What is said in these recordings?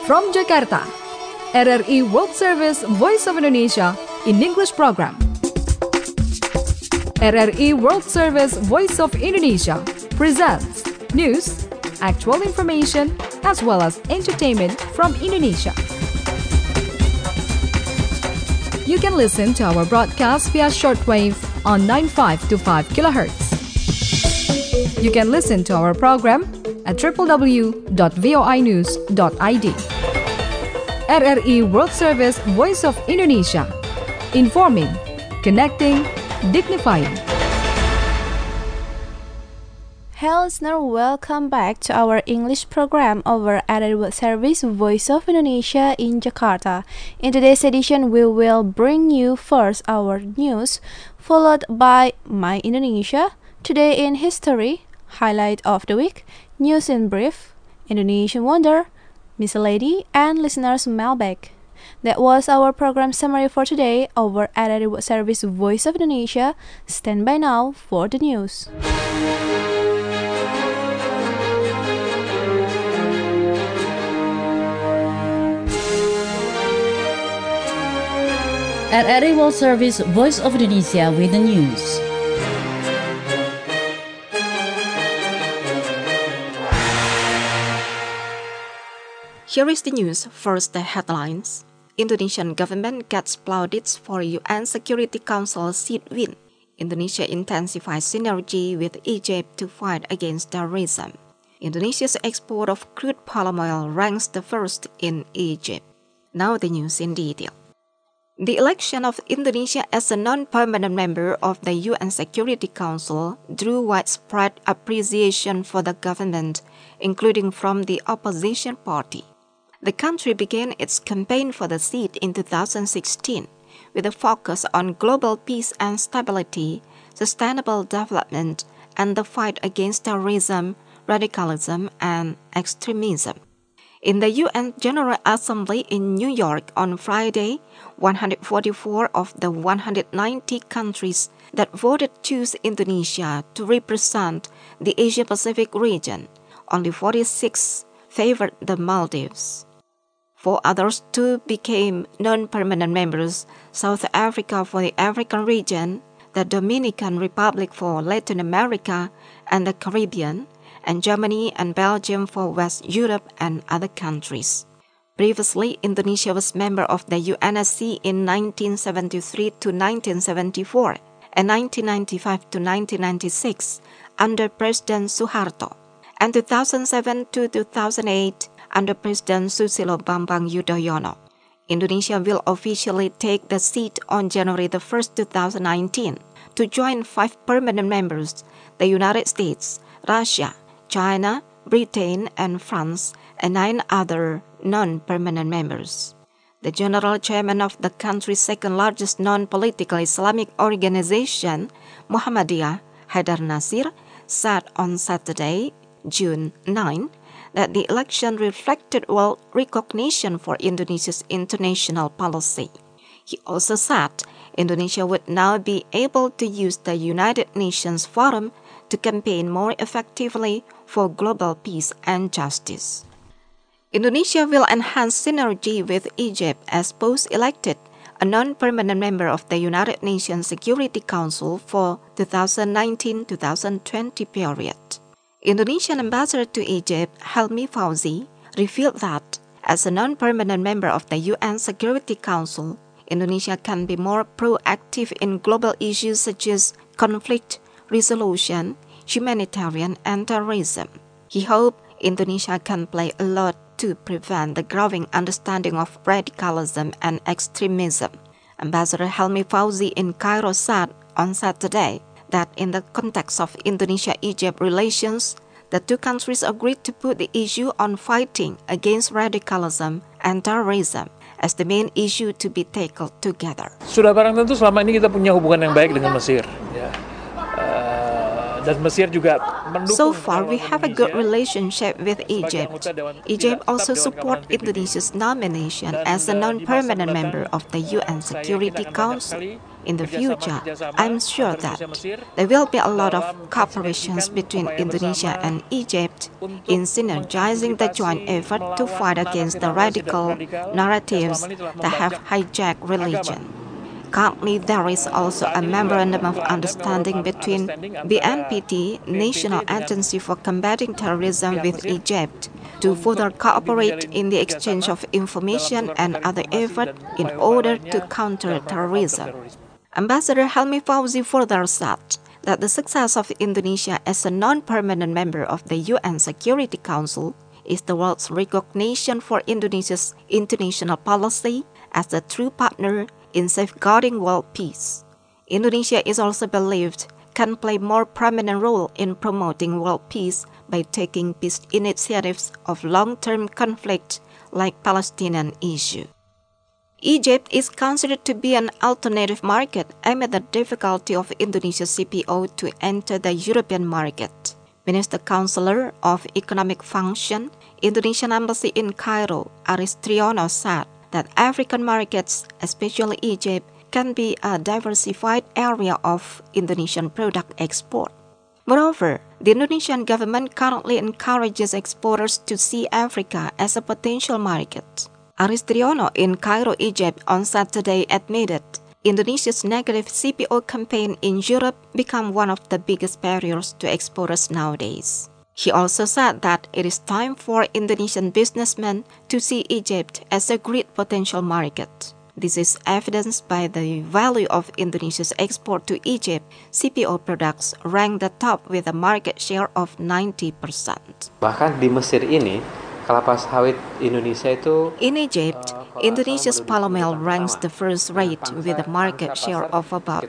From Jakarta, RRI World Service Voice of Indonesia in English program. RRI World Service Voice of Indonesia presents news, actual information, as well as entertainment from Indonesia. You can listen to our broadcast via shortwave on 9525 kHz. You can listen to our program at www.voinews.id. RRI World Service Voice of Indonesia. Informing, connecting, dignifying. Hello listener, welcome back to our English program over RRI World Service Voice of Indonesia in Jakarta. In today's edition, we will bring you first our news, followed by My Indonesia, Today in History, Highlight of the Week, News in Brief, Indonesian Wonder, Miss Lady, and listeners' mailbag. That was our program summary for today over RRI World Service Voice of Indonesia. Stand by now for the news. RRI World Service Voice of Indonesia with the news. Here is the news. First, the headlines. Indonesian government gets plaudits for UN Security Council seat win. Indonesia intensifies synergy with Egypt to fight against terrorism. Indonesia's export of crude palm oil ranks the first in Egypt. Now the news in detail. The election of Indonesia as a non-permanent member of the UN Security Council drew widespread appreciation for the government, including from the opposition party. The country began its campaign for the seat in 2016 with a focus on global peace and stability, sustainable development, and the fight against terrorism, radicalism, and extremism. In the UN General Assembly in New York on Friday, 144 of the 190 countries that voted chose Indonesia to represent the Asia-Pacific region. Only 46 favored the Maldives. 4 others too became non-permanent members: South Africa for the African region, the Dominican Republic for Latin America and the Caribbean, and Germany and Belgium for West Europe and other countries. Previously, Indonesia was member of the UNSC in 1973 to 1974 and 1995 to 1996 under President Suharto, and 2007 to 2008 under President Susilo Bambang Yudhoyono. Indonesia will officially take the seat on January 1, 2019, to join 5 permanent members: the United States, Russia, China, Britain, and France, and 9 other non-permanent members. The general chairman of the country's second-largest non-political Islamic organization, Muhammadiyah, Haidar Nasir, said on Saturday, June 9, that the election reflected world recognition for Indonesia's international policy. He also said Indonesia would now be able to use the United Nations Forum to campaign more effectively for global peace and justice. Indonesia will enhance synergy with Egypt as post-elected a non-permanent member of the United Nations Security Council for 2019-2020 period. Indonesian ambassador to Egypt, Helmi Fauzi, revealed that as a non-permanent member of the UN Security Council, Indonesia can be more proactive in global issues such as conflict resolution, humanitarian, and terrorism. He hoped Indonesia can play a lot to prevent the growing understanding of radicalism and extremism. Ambassador Helmi Fauzi in Cairo said on Saturday that in the context of Indonesia-Egypt relations, the two countries agreed to put the issue on fighting against radicalism and terrorism as the main issue to be tackled together. Sudah barang tentu selama ini kita punya hubungan yang baik dengan Mesir. Ya. Dan Mesir juga mendukung. So far, we have a good relationship with Egypt. Egypt also supports Indonesia's nomination as a non-permanent member of the UN Security Council. In the future, I'm sure that there will be a lot of cooperations between Indonesia and Egypt in synergizing the joint effort to fight against the radical narratives that have hijacked religion. Currently, there is also a memorandum of understanding between BNPT, National Agency for Combating Terrorism, with Egypt to further cooperate in the exchange of information and other efforts in order to counter terrorism. Ambassador Helmi Fauzi further said that the success of Indonesia as a non-permanent member of the UN Security Council is the world's recognition for Indonesia's international policy as a true partner in safeguarding world peace. Indonesia is also believed can play more prominent role in promoting world peace by taking peace initiatives of long-term conflict like Palestinian issue. Egypt is considered to be an alternative market amid the difficulty of Indonesia's CPO to enter the European market. Minister Counselor of Economic Function, Indonesian Embassy in Cairo, Aris Triono, said that African markets, especially Egypt, can be a diversified area of Indonesian product export. Moreover, the Indonesian government currently encourages exporters to see Africa as a potential market. Aris Triono in Cairo, Egypt, on Saturday admitted Indonesia's negative CPO campaign in Europe become one of the biggest barriers to exporters nowadays. He also said that it is time for Indonesian businessmen to see Egypt as a great potential market. This is evidenced by the value of Indonesia's export to Egypt. CPO products rank the top with a market share of 90%. Bahkan di Mesir ini, kelapa sawit Indonesia itu in Egypt, Indonesia's palm oil ranks the first rate with a market share of about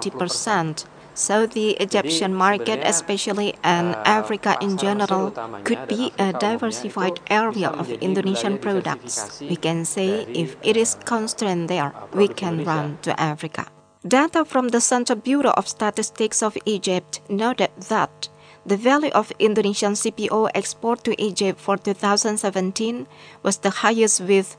80%. So the Egyptian market especially and Africa in general could be a diversified area of Indonesian products. We can say if it is constrained there, we can run to Africa. Data from the Central Bureau of Statistics of Egypt noted that the value of Indonesian CPO export to Egypt for 2017 was the highest with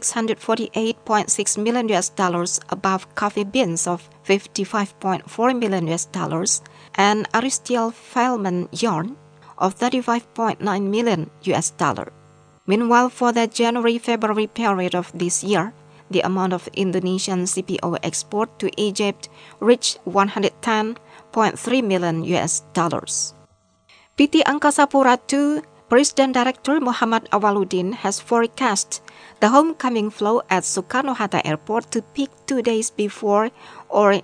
$648.6 million above coffee beans of $55.4 million and Aristial Feldman yarn of $35.9 million. Meanwhile, for the January-February period of this year, the amount of Indonesian CPO export to Egypt reached $110.3 million. PT Angkasa Pura II President Director Muhammad Awaluddin has forecast the homecoming flow at Soekarno-Hatta Airport to peak 2 days before or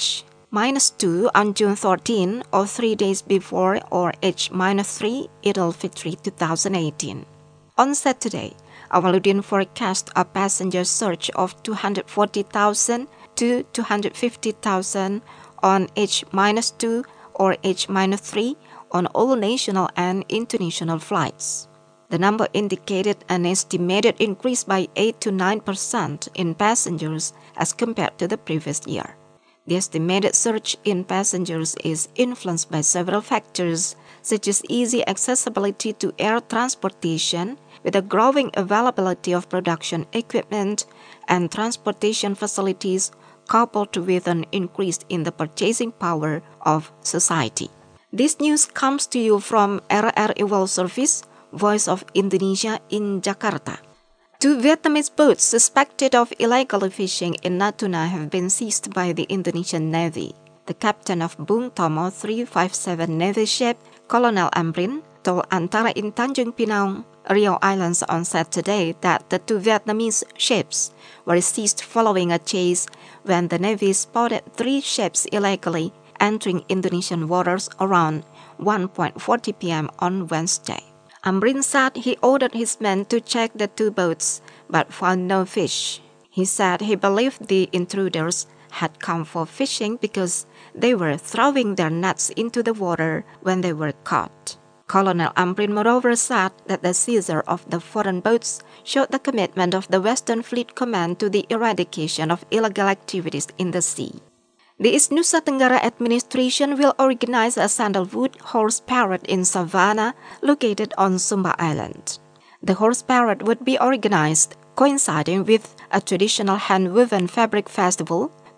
H-2 on June 13 or 3 days before or H-3 Eid al-Fitr 2018. On Saturday, Awaluddin forecast a passenger surge of 240,000 to 250,000 on H-2 or H-3 on all national and international flights. The number indicated an estimated increase by 8 to 9% in passengers as compared to the previous year. The estimated surge in passengers is influenced by several factors, such as easy accessibility to air transportation, with a growing availability of production equipment and transportation facilities, coupled with an increase in the purchasing power of society. This news comes to you from RRI World Service, Voice of Indonesia in Jakarta. 2 Vietnamese boats suspected of illegally fishing in Natuna have been seized by the Indonesian Navy. The captain of Bung Tomo 357 Navy ship, Colonel Amrin, told Antara in Tanjung Pinang, Riau Islands on Saturday that the 2 Vietnamese ships were seized following a chase when the Navy spotted 3 ships illegally entering Indonesian waters around 1:40 p.m. on Wednesday. Amrin said he ordered his men to check the 2 boats but found no fish. He said he believed the intruders had come for fishing because they were throwing their nets into the water when they were caught. Colonel Amrin moreover said that the seizure of the foreign boats showed the commitment of the Western Fleet Command to the eradication of illegal activities in the sea. The East Nusa Tenggara administration will organize a sandalwood horse parade in Savannah, located on Sumba Island. The horse parade would be organized coinciding with a traditional hand-woven fabric festival to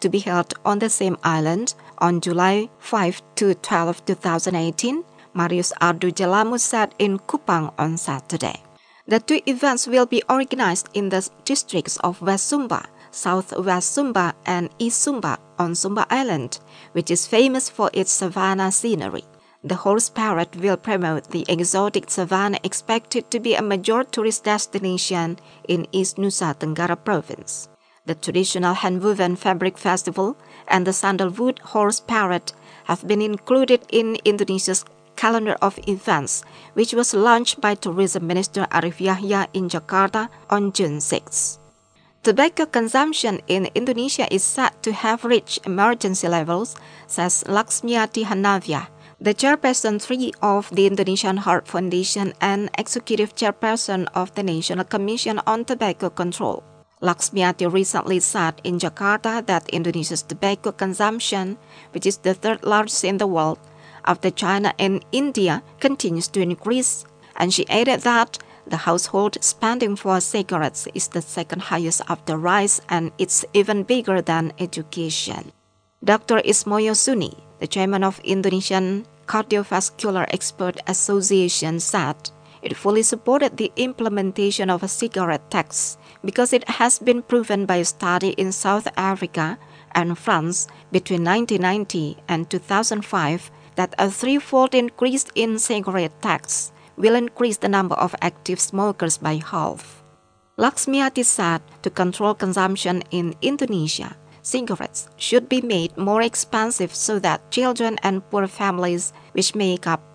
to be held on the same island on July 5 to 12, 2018, Marius Ardujalamu said in Kupang on Saturday. The two events will be organized in the districts of West Sumba, Southwest Sumba, and East Sumba on Sumba Island, which is famous for its savanna scenery. The horse parade will promote the exotic savanna expected to be a major tourist destination in East Nusa Tenggara Province. The traditional hand-woven fabric festival and the sandalwood horse parade have been included in Indonesia's calendar of events, which was launched by Tourism Minister Arif Yahya in Jakarta on June 6. Tobacco consumption in Indonesia is said to have reached emergency levels, says Laksmiati Hanavia, the chairperson 3 of the Indonesian Heart Foundation and executive chairperson of the National Commission on Tobacco Control. Laksmiati recently said in Jakarta that Indonesia's tobacco consumption, which is the third largest in the world, after China and India, continues to increase, and she added that the household spending for cigarettes is the second highest after rice, and it's even bigger than education. Dr. Ismoyo Suni, the chairman of Indonesian Cardiovascular Expert Association, said it fully supported the implementation of a cigarette tax because it has been proven by a study in South Africa and France between 1990 and 2005 that a threefold increase in cigarette tax will increase the number of active smokers by half. Laksmiati said to control consumption in Indonesia, cigarettes should be made more expensive so that children and poor families, which make up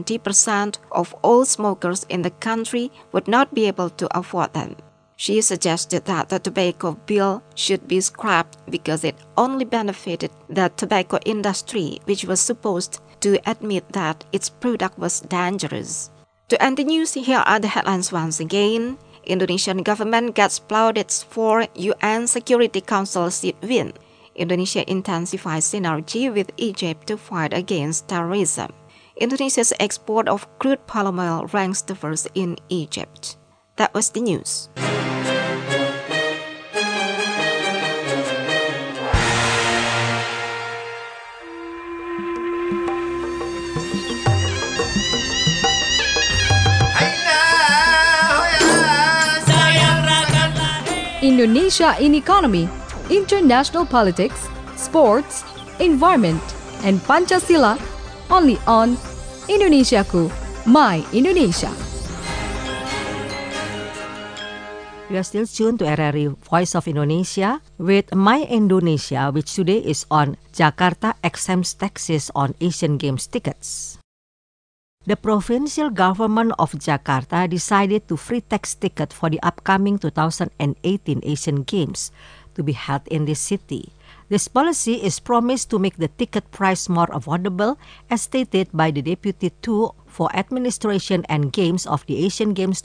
70% of all smokers in the country, would not be able to afford them. She suggested that the tobacco bill should be scrapped because it only benefited the tobacco industry, which was supposed to admit that its product was dangerous. To end the news, here are the headlines once again. Indonesian government gets plaudits for UN Security Council sit win. Indonesia intensifies synergy with Egypt to fight against terrorism. Indonesia's export of crude palm oil ranks the first in Egypt. That was the news. Indonesia in economy, international politics, sports, environment, and Pancasila, only on Indonesiaku, My Indonesia. You are still tuned to RRI Voice of Indonesia with My Indonesia, which today is on Jakarta exempts taxes on Asian Games tickets. The provincial government of Jakarta decided to free tax ticket for the upcoming 2018 Asian Games to be held in this city. This policy is promised to make the ticket price more affordable, as stated by the Deputy 2 for Administration and Games of the Asian Games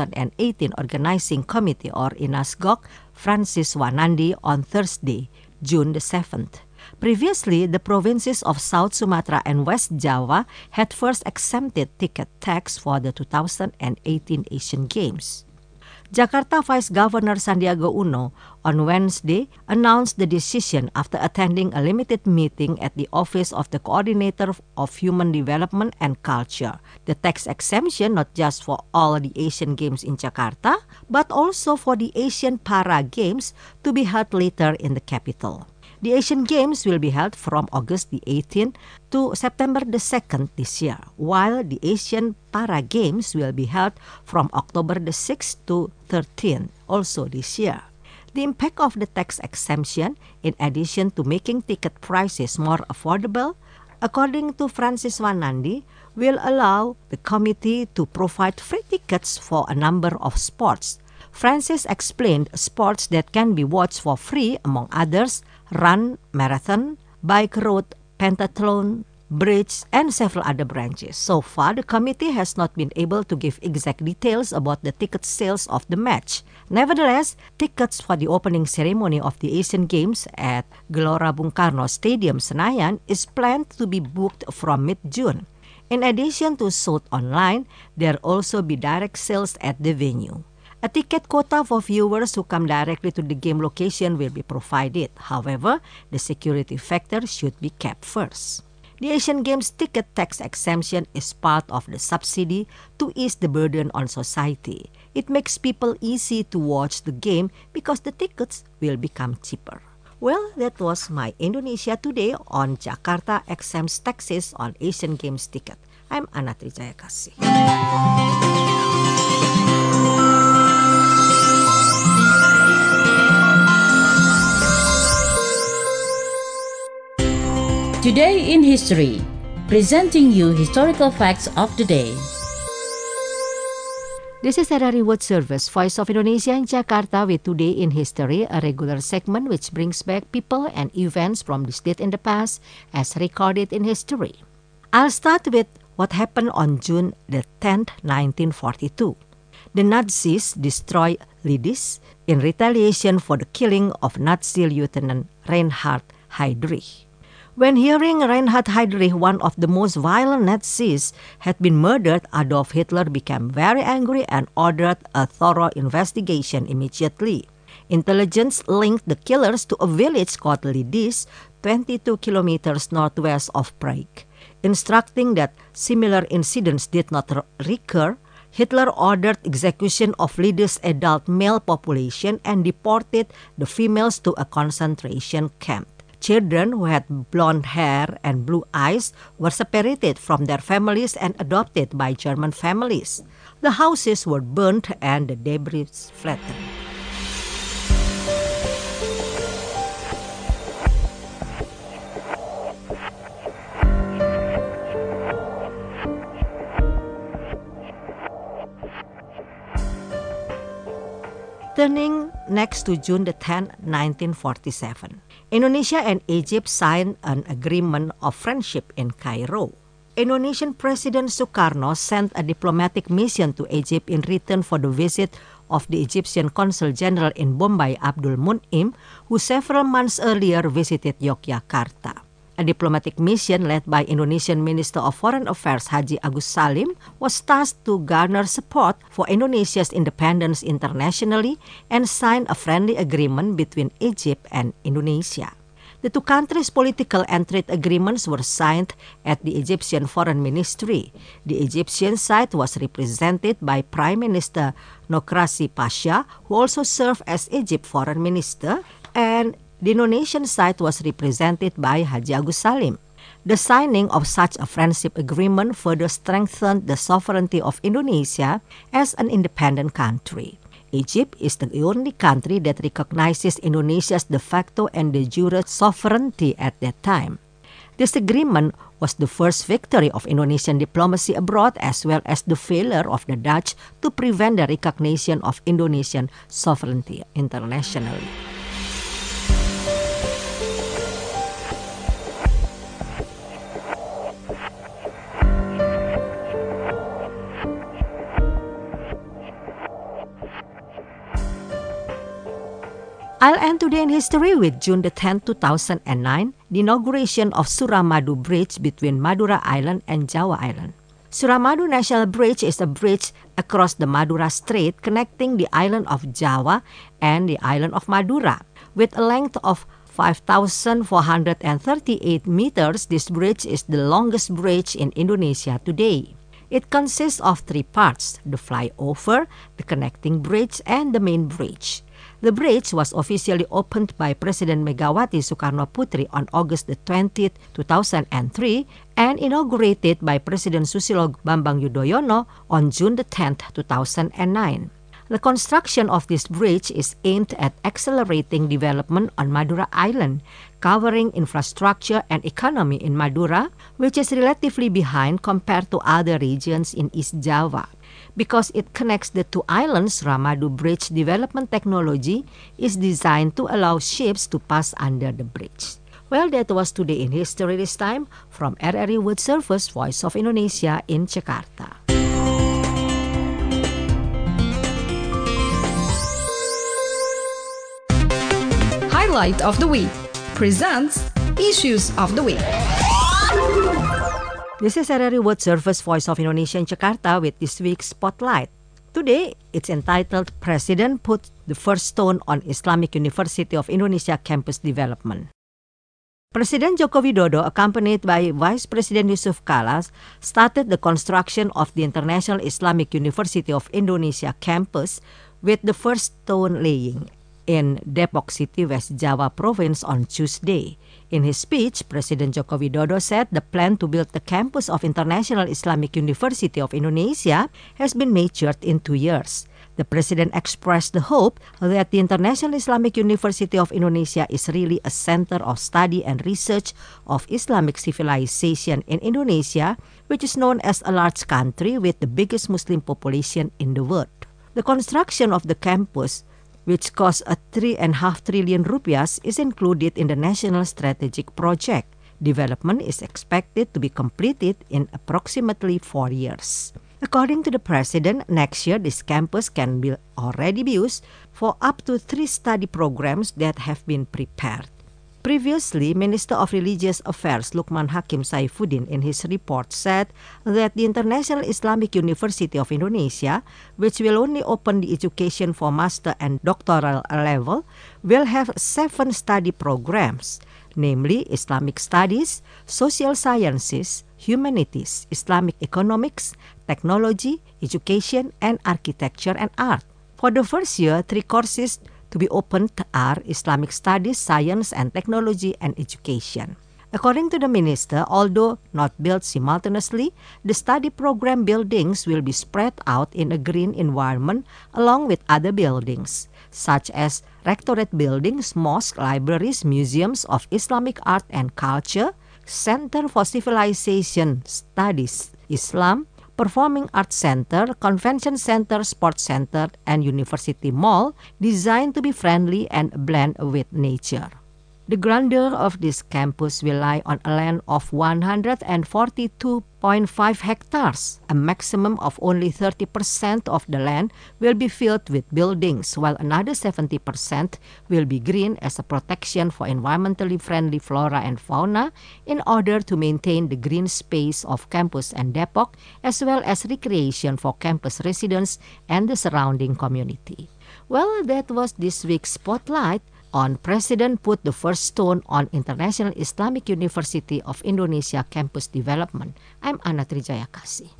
2018 Organizing Committee, or INASGOC, Francis Wanandi, on Thursday, June the 7th. Previously, the provinces of South Sumatra and West Java had first exempted ticket tax for the 2018 Asian Games. Jakarta Vice Governor Sandiaga Uno on Wednesday announced the decision after attending a limited meeting at the Office of the Coordinator of Human Development and Culture. The tax exemption not just for all the Asian Games in Jakarta, but also for the Asian Para Games to be held later in the capital. The Asian Games will be held from August the 18th to September the 2nd this year, while the Asian Para Games will be held from October the 6th to 13th, also this year. The impact of the tax exemption, in addition to making ticket prices more affordable, according to Francis Wanandi, will allow the committee to provide free tickets for a number of sports. Francis explained sports that can be watched for free, among others, run, marathon, bike road, pentathlon, bridge, and several other branches. So far, the committee has not been able to give exact details about the ticket sales of the match. Nevertheless, tickets for the opening ceremony of the Asian Games at Gelora Bung Karno Stadium, Senayan, is planned to be booked from mid-June. In addition to sold online, there will also be direct sales at the venue. A ticket quota for viewers who come directly to the game location will be provided. However, the security factor should be kept first. The Asian Games ticket tax exemption is part of the subsidy to ease the burden on society. It makes people easy to watch the game because the tickets will become cheaper. Well, that was my Indonesia Today on Jakarta exempts taxes on Asian Games ticket. I'm Anatri Jayakasi. Today in History, presenting you historical facts of the day. This is RRI World Service, Voice of Indonesia in Jakarta with Today in History, a regular segment which brings back people and events from this date in the past as recorded in history. I'll start with what happened on June the 10th, 1942. The Nazis destroyed Lidis in retaliation for the killing of Nazi Lieutenant Reinhard Heydrich. When hearing Reinhard Heydrich, one of the most violent Nazis, had been murdered, Adolf Hitler became very angry and ordered a thorough investigation immediately. Intelligence linked the killers to a village called Lidis, 22 kilometers northwest of Prague. Instructing that similar incidents did not recur, Hitler ordered execution of Lidis' adult male population and deported the females to a concentration camp. Children who had blonde hair and blue eyes were separated from their families and adopted by German families. The houses were burnt and the debris flattened. Turning next to June the 10th, 1947. Indonesia and Egypt signed an agreement of friendship in Cairo. Indonesian President Sukarno sent a diplomatic mission to Egypt in return for the visit of the Egyptian Consul General in Bombay, Abdul Mun'im, who several months earlier visited Yogyakarta. A diplomatic mission led by Indonesian Minister of Foreign Affairs Haji Agus Salim was tasked to garner support for Indonesia's independence internationally and sign a friendly agreement between Egypt and Indonesia. The two countries' political and trade agreements were signed at the Egyptian Foreign Ministry. The Egyptian side was represented by Prime Minister Nokrasi Pasha, who also served as Egypt's Foreign Minister, and the Indonesian side was represented by Haji Agus Salim. The signing of such a friendship agreement further strengthened the sovereignty of Indonesia as an independent country. Egypt is the only country that recognizes Indonesia's de facto and de jure sovereignty at that time. This agreement was the first victory of Indonesian diplomacy abroad as well as the failure of the Dutch to prevent the recognition of Indonesian sovereignty internationally. I'll end today in history with June the 10th, 2009, the inauguration of Suramadu Bridge between Madura Island and Java Island. Suramadu National Bridge is a bridge across the Madura Strait connecting the island of Java and the island of Madura. With a length of 5,438 meters, this bridge is the longest bridge in Indonesia today. It consists of three parts: the flyover, the connecting bridge, and the main bridge. The bridge was officially opened by President Megawati Soekarno-Putri on August 20, 2003 and inaugurated by President Susilo Bambang Yudhoyono on June 10, 2009. The construction of this bridge is aimed at accelerating development on Madura Island, covering infrastructure and economy in Madura, which is relatively behind compared to other regions in East Java. Because it connects the two islands, Suramadu Bridge development technology is designed to allow ships to pass under the bridge. Well, that was Today in History this time from RRI World Service, Voice of Indonesia in Jakarta. Highlight of the Week presents Issues of the Week. This is RRI World Service, Voice of Indonesia in Jakarta with this week's Spotlight. Today, it's entitled President Put the First Stone on Islamic University of Indonesia Campus Development. President Joko Widodo, accompanied by Vice President Yusuf Kala, started the construction of the International Islamic University of Indonesia campus with the first stone laying in Depok City, West Java Province on Tuesday. In his speech, President Joko Widodo said the plan to build the campus of International Islamic University of Indonesia has been matured in 2 years. The President expressed the hope that the International Islamic University of Indonesia is really a center of study and research of Islamic civilization in Indonesia, which is known as a large country with the biggest Muslim population in the world. The construction of the campus, which cost 3.5 trillion rupiahs, is included in the National Strategic Project. Development is expected to be completed in approximately 4 years. According to the President, next year this campus can already be used for up to 3 study programs that have been prepared. Previously, Minister of Religious Affairs Lukman Hakim Saifuddin in his report said that the International Islamic University of Indonesia, which will only open the education for master and doctoral level, will have 7 study programs, namely Islamic Studies, Social Sciences, Humanities, Islamic Economics, Technology, Education, and Architecture and Art. For the first year, 3 courses to be opened are Islamic Studies, Science and Technology, and Education. According to the minister, although not built simultaneously, the study program buildings will be spread out in a green environment along with other buildings, such as rectorate buildings, mosques, libraries, museums of Islamic art and culture, Center for Civilization Studies, Islam, Performing Arts Center, Convention Center, Sports Center, and University Mall, designed to be friendly and blend with nature. The grandeur of this campus will lie on a land of 142.5 hectares. A maximum of only 30% of the land will be filled with buildings, while another 70% will be green as a protection for environmentally friendly flora and fauna in order to maintain the green space of campus and Depok, as well as recreation for campus residents and the surrounding community. Well, that was this week's Spotlight on President Put the First Stone on International Islamic University of Indonesia Campus Development. I'm Anna Trijayakasi.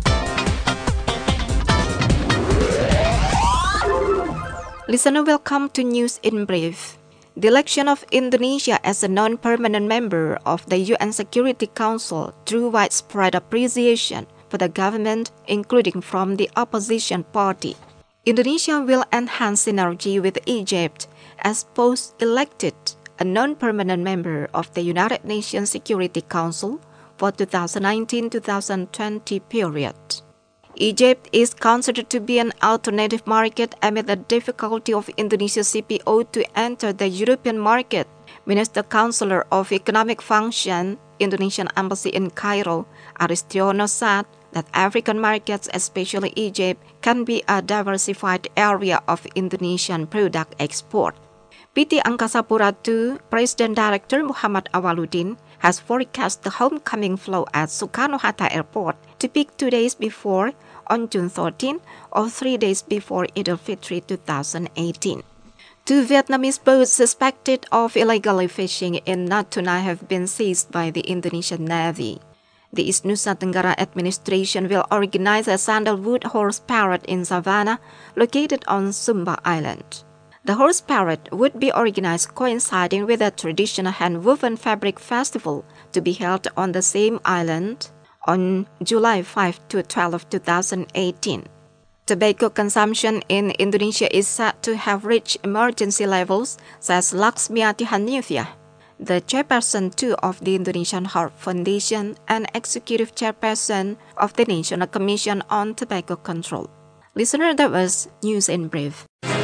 Listener, welcome to News in Brief. The election of Indonesia as a non-permanent member of the UN Security Council drew widespread appreciation for the government, including from the opposition party. Indonesia will enhance synergy with Egypt as post-elected a non-permanent member of the United Nations Security Council for 2019-2020 period. Egypt is considered to be an alternative market amid the difficulty of Indonesia's CPO to enter the European market. Minister Counselor of Economic Function, Indonesian Embassy in Cairo, Aristiono said that African markets, especially Egypt, can be a diversified area of Indonesian product export. PT Angkasa Pura II President Director Muhammad Awaluddin has forecast the homecoming flow at Soekarno-Hatta Airport to peak 2 days before, on June 13, or 3 days before Eid al-Fitr 2018. 2 Vietnamese boats suspected of illegally fishing in Natuna have been seized by the Indonesian Navy. The East Nusa Tenggara administration will organize a sandalwood horse parade in Savannah, located on Sumba Island. The horse parade would be organized coinciding with a traditional hand-woven fabric festival to be held on the same island on July 5 to 12, 2018. Tobacco consumption in Indonesia is said to have reached emergency levels, says Laksmiati Hanifyah, the chairperson too of the Indonesian Heart Foundation and executive chairperson of the National Commission on Tobacco Control. Listener, that was News in Brief.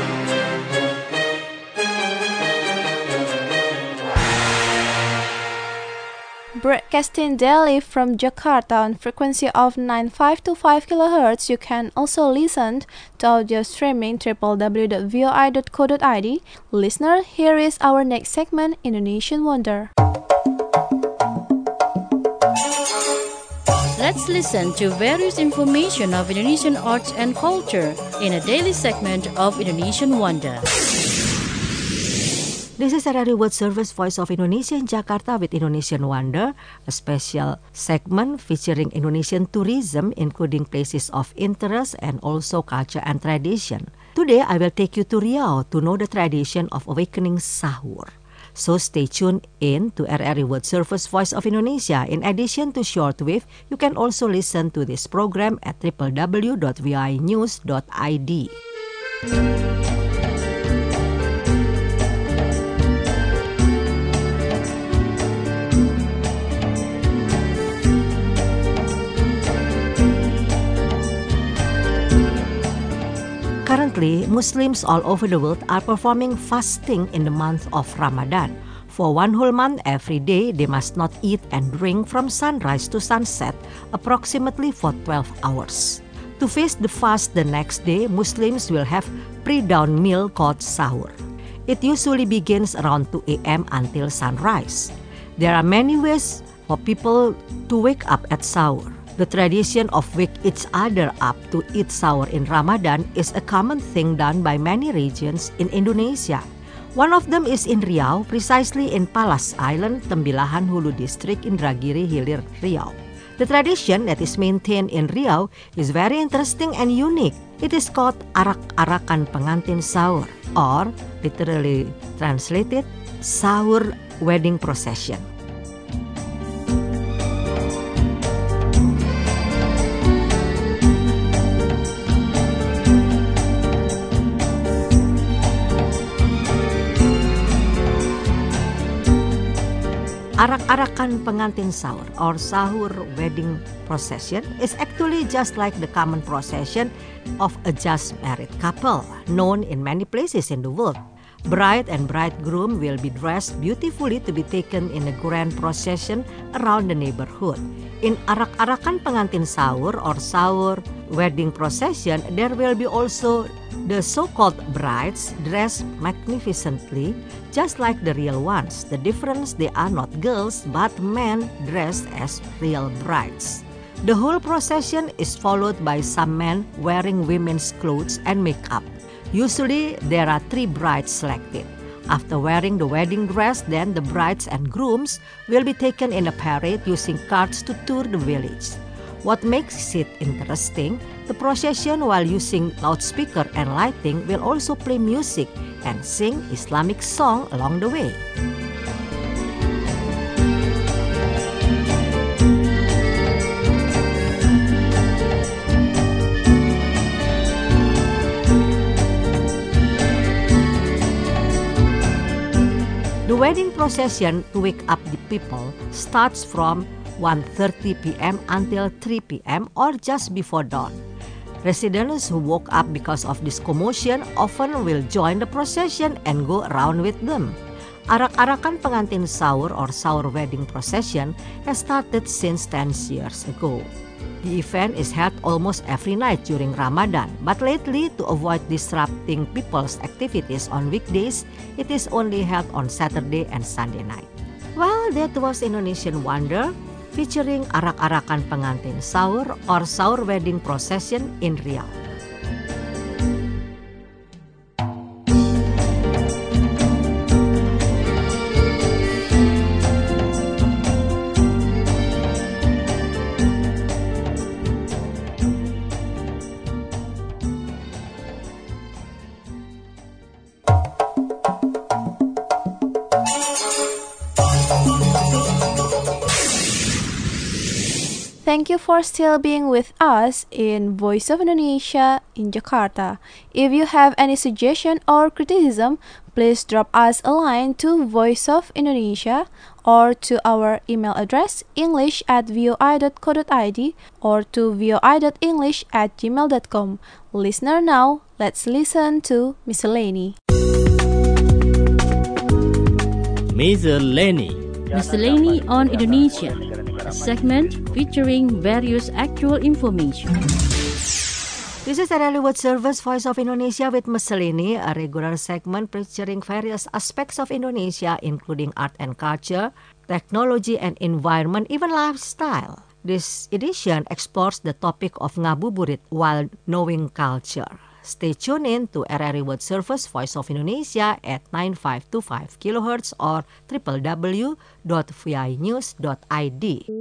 Broadcasting daily from Jakarta on frequency of 9525 kHz, you can also listen to audio streaming www.voi.co.id. Listener, here is our next segment, Indonesian Wonder. Let's listen to various information of Indonesian arts and culture in a daily segment of Indonesian Wonder. This is RRI World Service Voice of Indonesia in Jakarta with Indonesian Wonder, a special segment featuring Indonesian tourism, including places of interest and also culture and tradition. Today, I will take you to Riau to know the tradition of awakening sahur. So stay tuned in to RRI World Service Voice of Indonesia. In addition to shortwave, you can also listen to this program at www.vinews.id. Currently, Muslims all over the world are performing fasting in the month of Ramadan. For one whole month, every day, they must not eat and drink from sunrise to sunset, approximately for 12 hours. To face the fast the next day, Muslims will have pre-dawn meal called sahur. It usually begins around 2 a.m. until sunrise. There are many ways for people to wake up at sahur. The tradition of wake each other up to eat sahur in Ramadan is a common thing done by many regions in Indonesia. One of them is in Riau, precisely in Palas Island, Tembilahan Hulu District, Indragiri Hilir, Riau. The tradition that is maintained in Riau is very interesting and unique. It is called arak-arakan pengantin sahur, or literally translated, sahur wedding procession. Arak-arakan pengantin sahur or sahur wedding procession is actually just like the common procession of a just married couple, known in many places in the world. Bride and bridegroom will be dressed beautifully to be taken in a grand procession around the neighborhood. In arak-arakan pengantin sahur or sahur wedding procession, there will be also the so-called brides dressed magnificently, just like the real ones. The difference, they are not girls, but men dressed as real brides. The whole procession is followed by some men wearing women's clothes and makeup. Usually, there are 3 brides selected. After wearing the wedding dress, then the brides and grooms will be taken in a parade using carts to tour the village. What makes it interesting, the procession, while using loudspeaker and lighting, will also play music and sing Islamic song along the way. The wedding procession to wake up the people starts from 1:30 p.m. until 3 p.m. or just before dawn. Residents who woke up because of this commotion often will join the procession and go around with them. Arak-arakan pengantin sahur or sahur wedding procession has started since 10 years ago. The event is held almost every night during Ramadan, but lately, to avoid disrupting people's activities on weekdays, it is only held on Saturday and Sunday night. Well, that was Indonesian Wonder, featuring arak-arakan pengantin sahur or sahur wedding procession in Riau. Thank you for still being with us in Voice of Indonesia in Jakarta. If you have any suggestion or criticism, please drop us a line to Voice of Indonesia or to our email address english@voi.co.id or to voi.english@gmail.com. Listener now, let's listen to Miscellany. Miscellany. Miscellany on Indonesia, a segment featuring various actual information. This is RRI World Service Voice of Indonesia with Miscellany, a regular segment featuring various aspects of Indonesia, including art and culture, technology and environment, even lifestyle. This edition explores the topic of ngabuburit while knowing culture. Stay tuned in to RRI World Service Voice of Indonesia at 9525 kHz or www.vinews.id.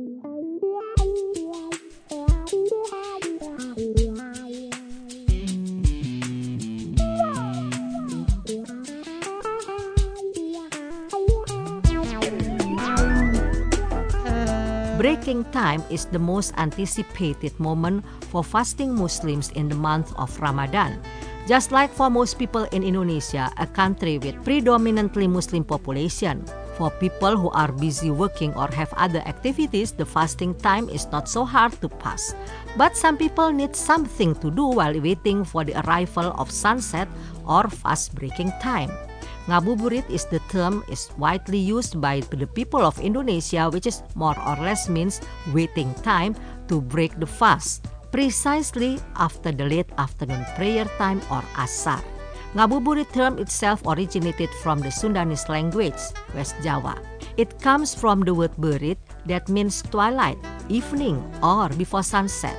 Breaking time is the most anticipated moment for fasting Muslims in the month of Ramadan. Just like for most people in Indonesia, a country with predominantly Muslim population, for people who are busy working or have other activities, the fasting time is not so hard to pass. But some people need something to do while waiting for the arrival of sunset or fast breaking time. Ngabuburit is the term is widely used by the people of Indonesia, which is more or less means waiting time to break the fast, precisely after the late afternoon prayer time or asar. Ngabuburit term itself originated from the Sundanese language, West Java. It comes from the word burit that means twilight, evening, or before sunset.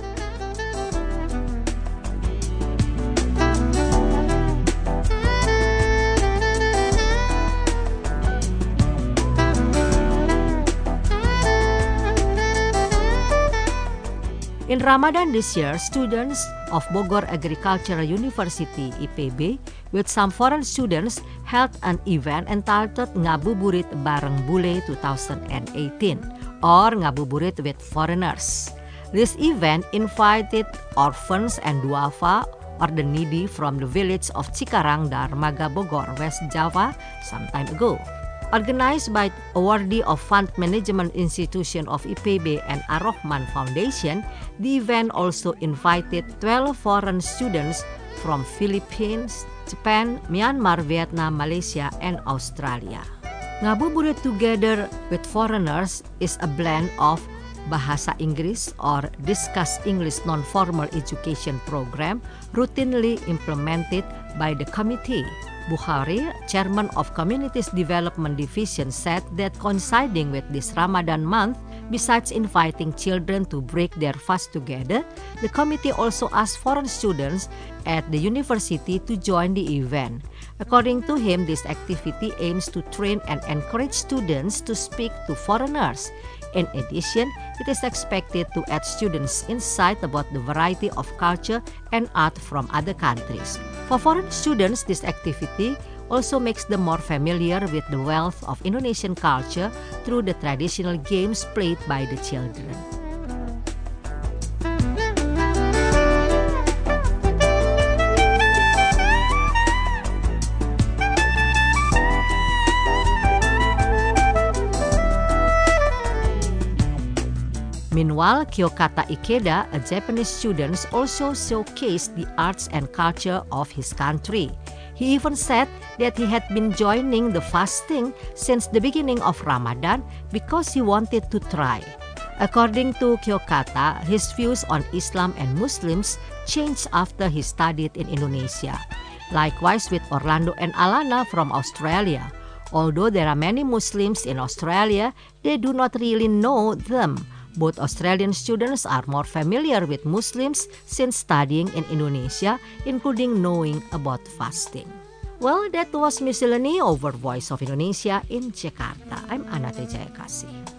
In Ramadan this year, students of Bogor Agricultural University (IPB) with some foreign students held an event entitled Ngabuburit Bareng Bule 2018 or Ngabuburit with Foreigners. This event invited orphans and duafa or the needy from the village of Cikarang, Darmaga, Bogor, West Java some time ago. Organized by awardee of Fund Management Institution of IPB and Ar-Rahman Foundation, the event also invited 12 foreign students from Philippines, Japan, Myanmar, Vietnam, Malaysia, and Australia. Ngabuburit together with foreigners is a blend of Bahasa Inggris or Discuss English Non-Formal Education program routinely implemented by the committee. Bukhari, chairman of Communities Development Division, said that coinciding with this Ramadan month, besides inviting children to break their fast together, the committee also asked foreign students at the university to join the event. According to him, this activity aims to train and encourage students to speak to foreigners. In addition, it is expected to add students insight about the variety of culture and art from other countries. For foreign students, this activity also makes them more familiar with the wealth of Indonesian culture through the traditional games played by the children. Meanwhile, Kyokata Ikeda, a Japanese student, also showcased the arts and culture of his country. He even said that he had been joining the fasting since the beginning of Ramadan because he wanted to try. According to Kyokata, his views on Islam and Muslims changed after he studied in Indonesia. Likewise with Orlando and Alana from Australia. Although there are many Muslims in Australia, they do not really know them. Both Australian students are more familiar with Muslims since studying in Indonesia, including knowing about fasting. Well, that was Miscellany over Voice of Indonesia in Jakarta. I'm Anate Jayakasih.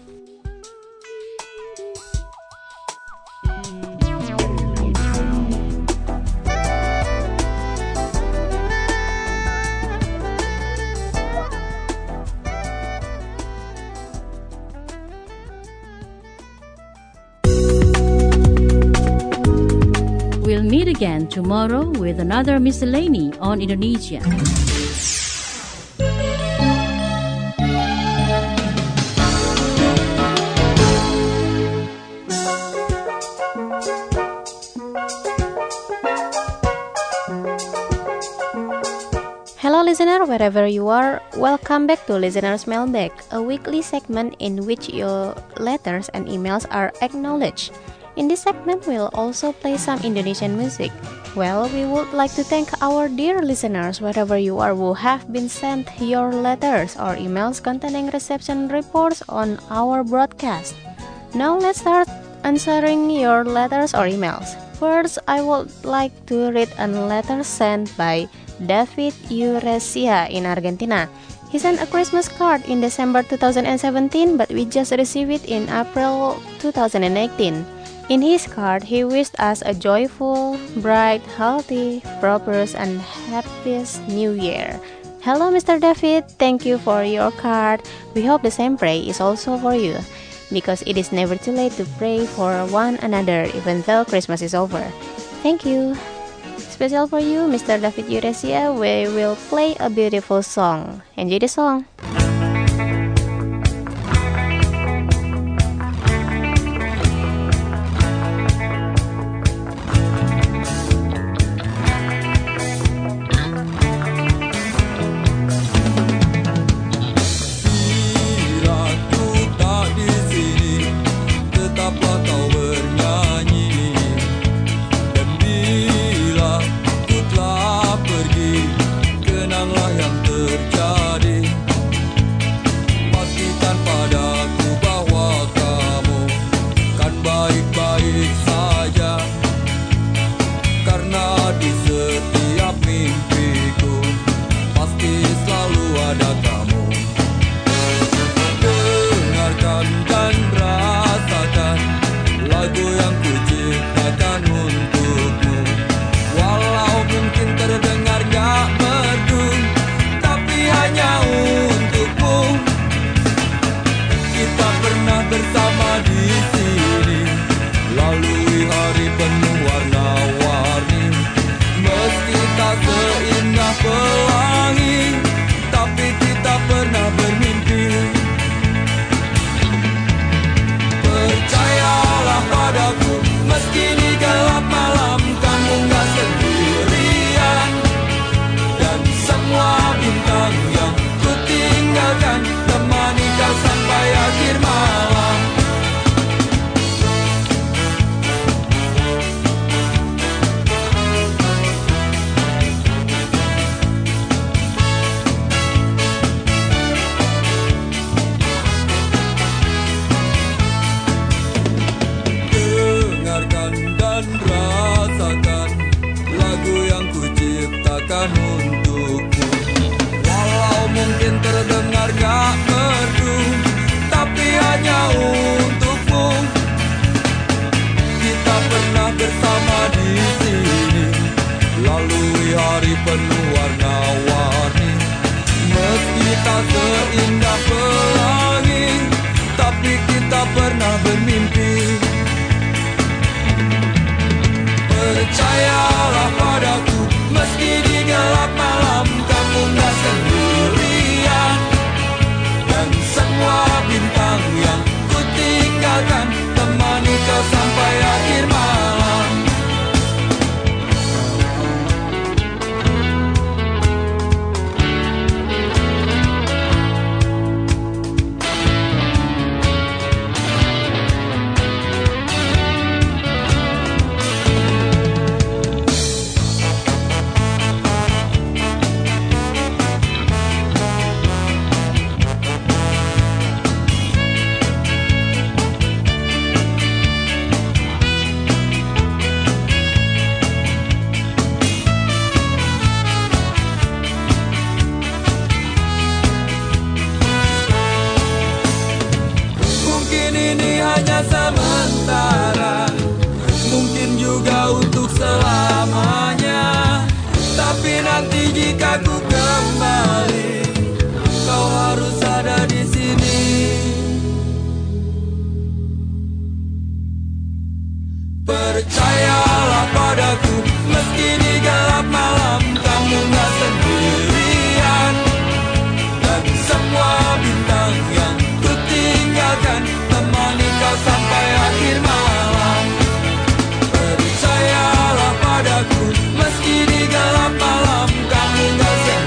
We'll meet again tomorrow with another Miscellany on Indonesia. Hello listener, wherever you are, welcome back to Listener's Mailbag, a weekly segment in which your letters and emails are acknowledged. In this segment, we'll also play some Indonesian music. Well, we would like to thank our dear listeners wherever you are who have been sent your letters or emails containing reception reports on our broadcast. Now let's start answering your letters or emails. First, I would like to read a letter sent by David Uresia in Argentina. He sent a Christmas card in December 2017, but we just received it in April 2018. In his card, he wished us a joyful, bright, healthy, prosperous, and happiest New Year. Hello, Mr. David. Thank you for your card. We hope the same prayer is also for you, because it is never too late to pray for one another, even though Christmas is over. Thank you. Special for you, Mr. David Uresia, we will play a beautiful song. Enjoy the song. Percayalah padaku, meski di gelap malam kamu gak sendirian. Dan semua bintang yang ku tinggalkan temani kau sampai akhir malam. Percayalah padaku, meski di gelap malam kamu gak sendirian.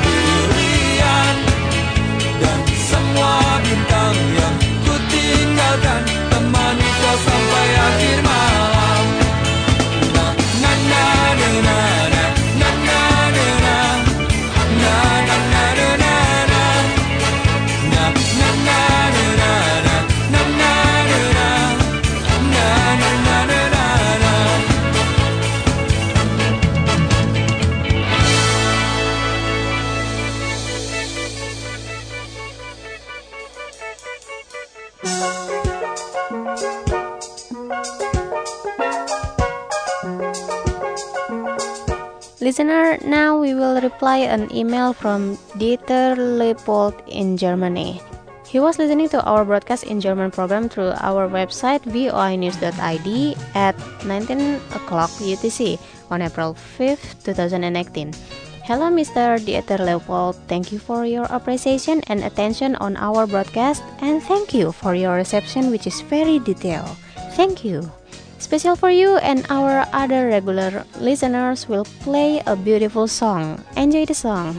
Listener, now we will reply an email from Dieter Leopold in Germany. He was listening to our broadcast in German program through our website voinews.id at 19 o'clock UTC on April 5th, 2018. Hello, Mr. Dieter Leopold. Thank you for your appreciation and attention on our broadcast, and thank you for your reception, which is very detailed. Thank you. Special for you and our other regular listeners, will play a beautiful song. Enjoy the song.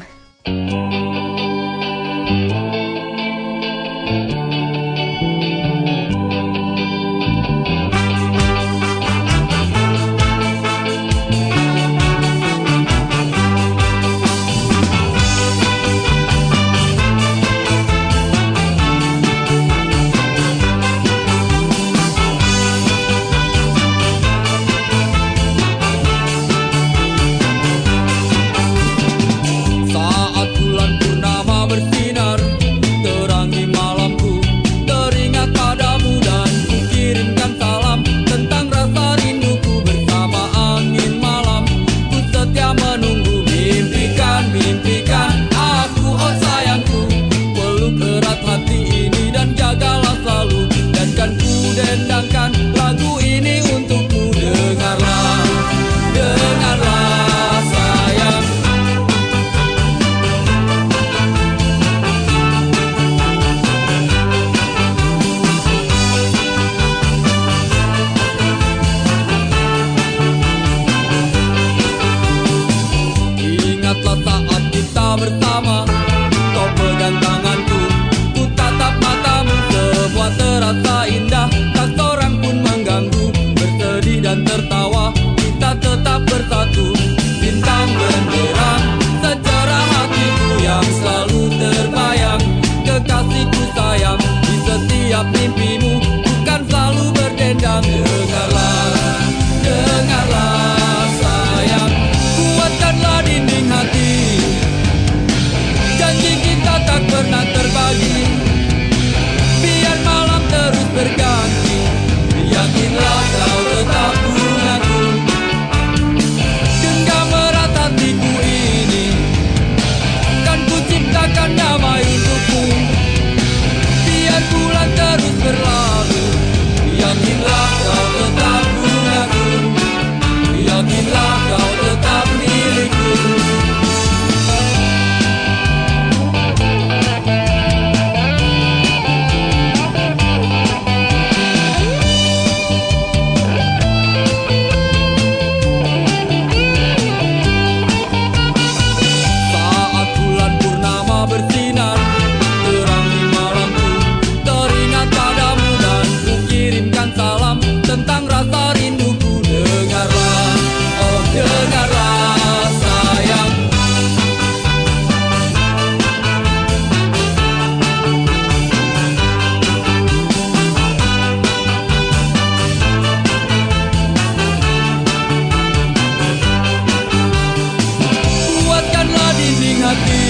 Dendangkan lagu ini untukmu, dengarlah, dengarlah sayang. Ingatlah saat kita bersama, kau pegang tanganku, ku tatap matamu, semua terasa indah. Dan tertawa, kita tetap bersatu. Bintang benderang, sejarah hatiku yang selalu terbayang. Kekasihku sayang, di setiap mimpimu, bukan selalu berdendang. Dengarlah, dengarlah sayang, kuatkanlah dinding hati. Janji kita tak pernah terbagi, biar malam terus berganti. Yakinlah kau tetap bungaku, genggam erat hatiku ini, kan ku ciptakan damai untukmu, biar bulan terus berlalu. Yakinlah kau tetap bungaku, yakinlah kau tetap milikku. Tentang rasa rinduku, dengarlah, oh dengarlah sayang. Kuatkanlah dinding hati,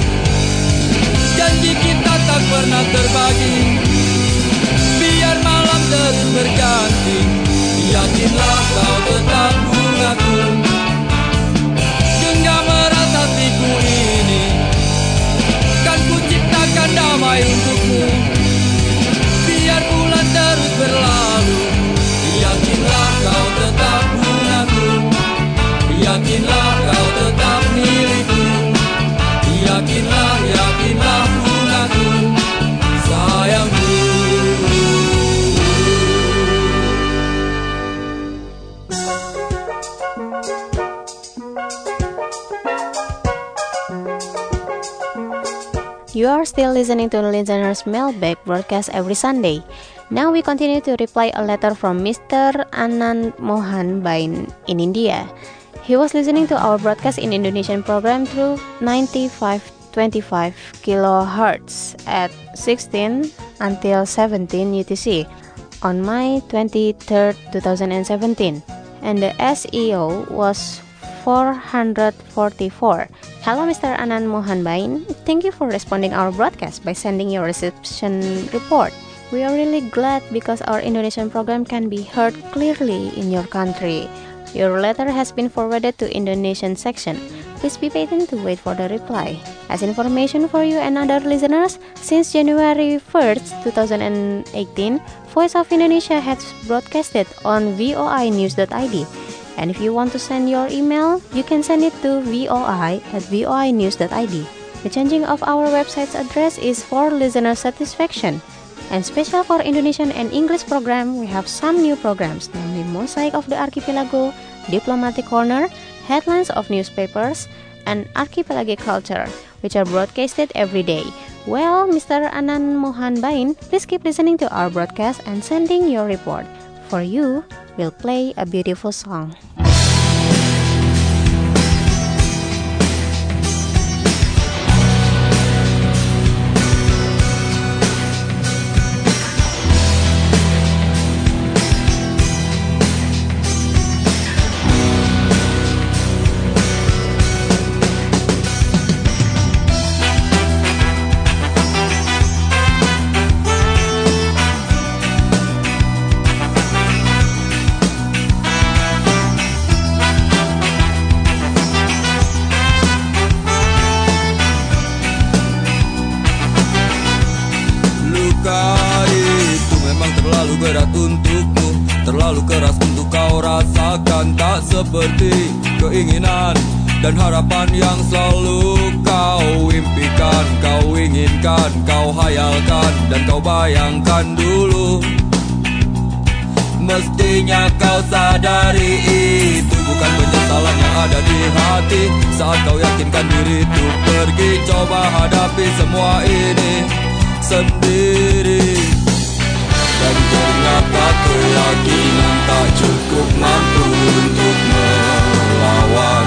janji kita tak pernah terbagi, biar malam terus berganti. Yakinlah kau tetap bungaku, genggam erat hatiku ini, kan ku ciptakan damai untukmu, biar bulan terus berlalu. Yakinlah kau tetap bungaku, yakinlah kau tetap milikku. Yakinlah, yakinlah bungaku, sayangku. You are still listening to Listener's Mailbag broadcast every Sunday. Now we continue to reply a letter from Mr. Anand Mohan Bain in India. He was listening to our broadcast in Indonesian program through 9525 kHz at 16 until 17 UTC on May 23rd, 2017. And the SEO was 444. Hello, Mr. Anand Mohan Bain. Thank you for responding our broadcast by sending your reception report. We are really glad because our Indonesian program can be heard clearly in your country. Your letter has been forwarded to Indonesian section. Please be patient to wait for the reply. As information for you and other listeners, since January 1st, 2018, Voice of Indonesia has broadcasted on voinews.id. And if you want to send your email, you can send it to voi@voinews.id. The changing of our website's address is for listener satisfaction. And special for Indonesian and English program, we have some new programs, namely Mosaic of the Archipelago, Diplomatic Corner, Headlines of Newspapers, and Archipelagic Culture, which are broadcasted every day. Well, Mr. Anan Mohan Bain, please keep listening to our broadcast and sending your report. For you, we'll play a beautiful song. Berat untukmu, terlalu keras untuk kau rasakan. Tak seperti keinginan dan harapan yang selalu kau impikan, kau inginkan, kau hayalkan, dan kau bayangkan dulu. Mestinya kau sadari itu bukan penyesalan yang ada di hati. Saat kau yakinkan diri untuk pergi, coba hadapi semua ini sendiri. Dan ternyata keyakinan tak cukup mampu untuk melawan.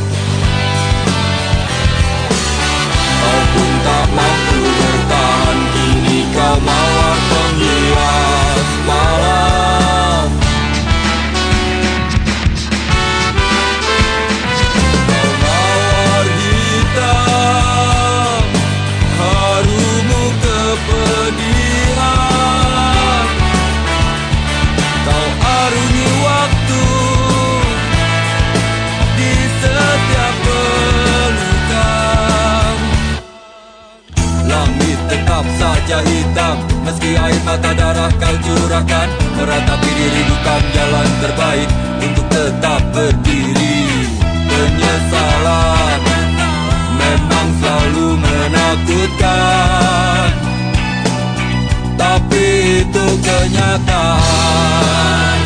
Kau pun tak mampu bertahan, kini kau mawar penghias malam. Kau mawar hitam, harumu kepedihan. Arungi waktu di setiap pelukan. Langit tetap saja hitam, meski air mata darah kau curahkan. Meratapi diri bukan jalan terbaik untuk tetap berdiri. Penyesalan memang selalu menakutkan, tapi itu kenyataan.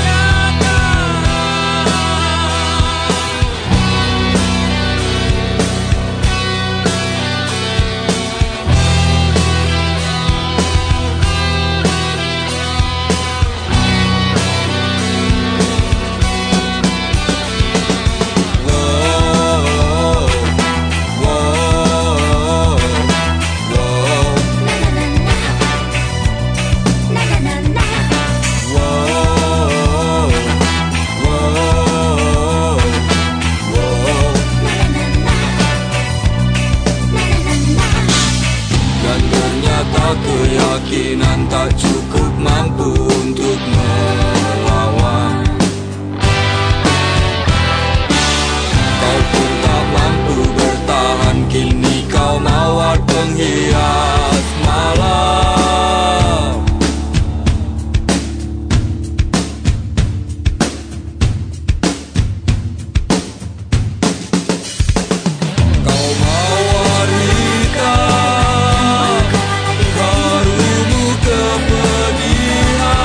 Keyakinan tak cukup mampu untuk melawan. Kau pun tak mampu bertahan, kini kau mawar penghias malam. Kau mawar hitam, harumu kepedihan.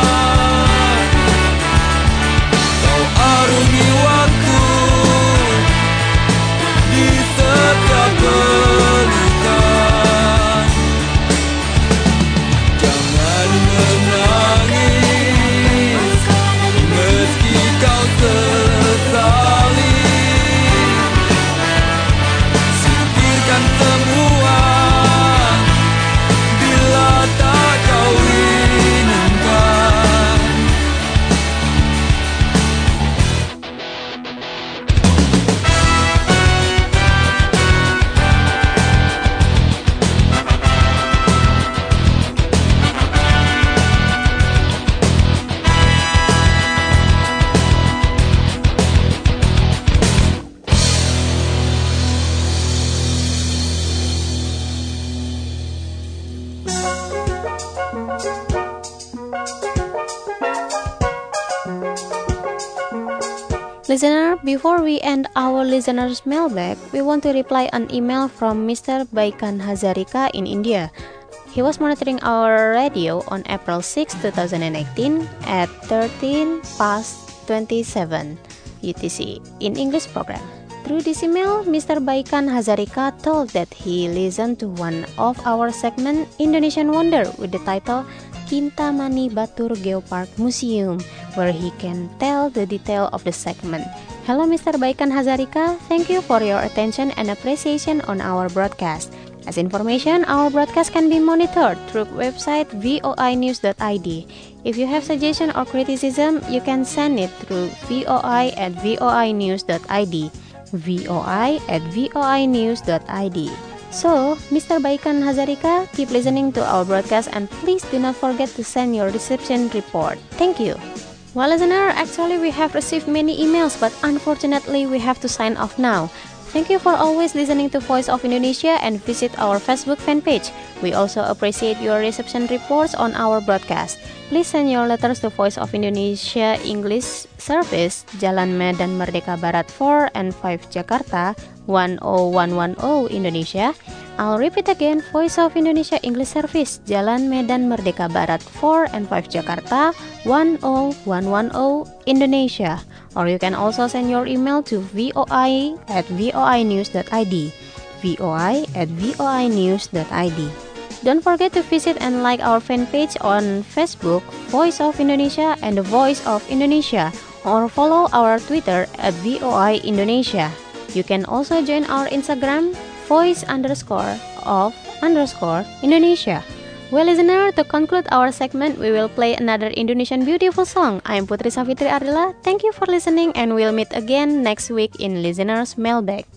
listener, before we end our listeners' mailbag, we want to reply an email from Mr. Baikan Hazarika in India. He was monitoring our radio on April 6, 2018 at 13 past 27 UTC in English program. Through this email, Mr. Baikan Hazarika told that he listened to one of our segment Indonesian Wonder with the title Kintamani Batur Geopark Museum, where he can tell the detail of the segment. Hello Mr. Baikan Hazarika, thank you for your attention and appreciation on our broadcast. As information, our broadcast can be monitored through website voinews.id. If you have suggestion or criticism, you can send it through voi@voinews.id. voi@voinews.id. So, Mr. Baikan Hazarika, keep listening to our broadcast and please do not forget to send your reception report. Thank you. Well, listener, actually we have received many emails, but unfortunately we have to sign off now. Thank you for always listening to Voice of Indonesia and visit our Facebook fan page. We also appreciate your reception reports on our broadcast. Please send your letters to Voice of Indonesia English Service, Jalan Medan Merdeka Barat 4 and 5 Jakarta, 10110 Indonesia. I'll repeat again, Voice of Indonesia English Service, Jalan Medan Merdeka Barat 4 and 5 Jakarta, 10110 Indonesia. Or you can also send your email to voi@voinews.id, voi@voinews.id. Don't forget to visit and like our fan page on Facebook, Voice of Indonesia and The Voice of Indonesia, or follow our Twitter @VOI Indonesia. You can also join our Instagram, voice_of_Indonesia. Well, listener, to conclude our segment, we will play another Indonesian beautiful song. I'm Putri Safitri Ardila. Thank you for listening, and we'll meet again next week in Listener's Mailbag.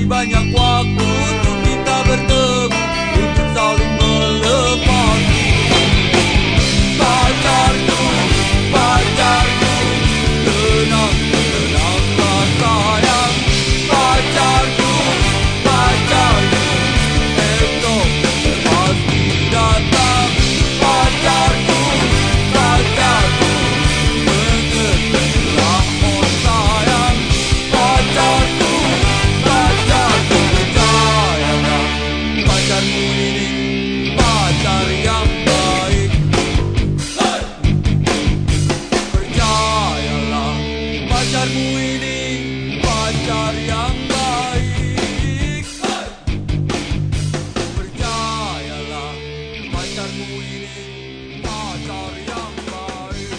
banyak waktu untuk kita bertemu, untuk saling melepasi. Pacarku, pacarku, tenang, tenanglah sayang. Pacarku, pacarku, esok pasti datang. Pacarku, pacarku, mengertilah oh sayang. Pacarku, pacarku, percayalah, pacarmu ini pacar yang baik. Hey! Percayalah, pacarmu ini pacar yang baik. Hey! Percayalah, pacarmu ini pacar yang baik.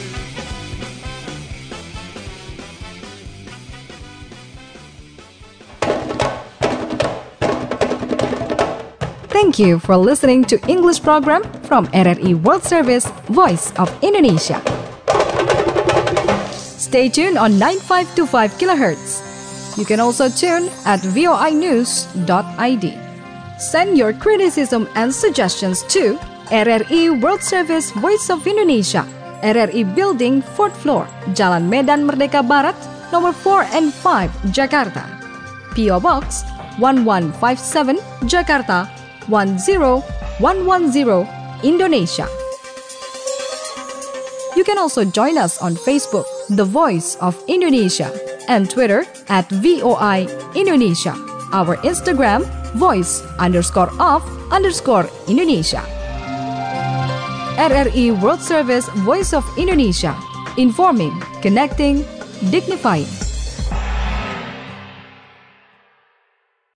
Thank you for listening to English program from RRI World Service, Voice of Indonesia. Stay tuned on 9525 kHz. You can also tune at voinews.id. Send your criticism and suggestions to RRI World Service, Voice of Indonesia, RRI Building, 4th floor, Jalan Medan Merdeka Barat, nomor 4 and 5, Jakarta. PO Box 1157, Jakarta 10110, Indonesia. You can also join us on Facebook, The Voice of Indonesia, and Twitter at VOI Indonesia. Our Instagram, voice_of_Indonesia. RRI World Service, Voice of Indonesia. Informing, connecting, dignifying.